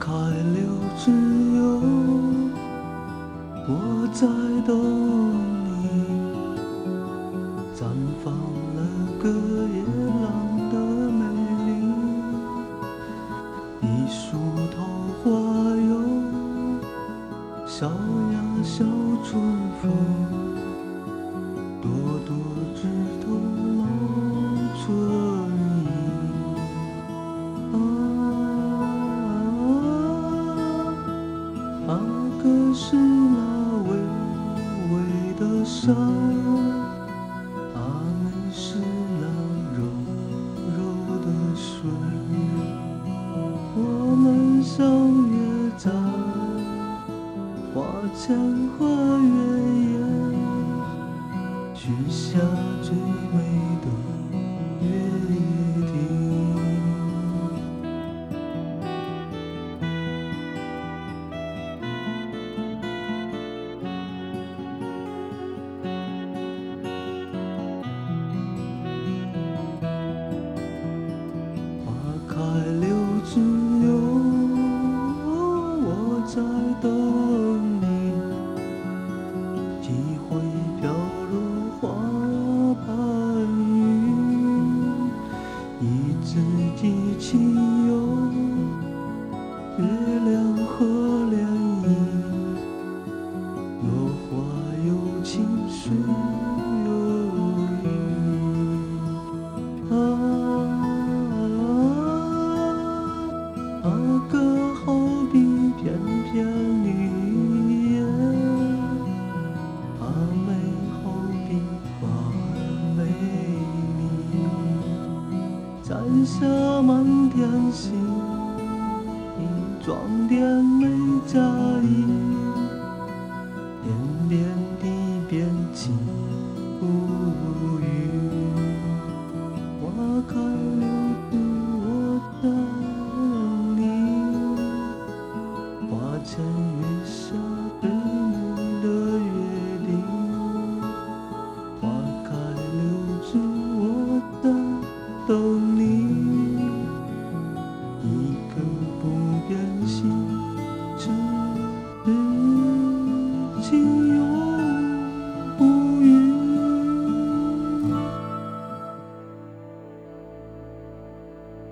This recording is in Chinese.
开了只有我在等你，绽放了个夜郎的美丽。一树桃花哟，笑呀笑春风，朵朵枝头老春意。可是那微微的山，美是那柔柔的水。我们相约在花前花月夜，许下最美的约定。开了只有我在等你，几回飘落花瓣雨，一只激情有月亮和涟漪，有花有情水有雨。歌好比片片绿叶，美好比花儿美丽，摘下满天星，装点美佳意，点点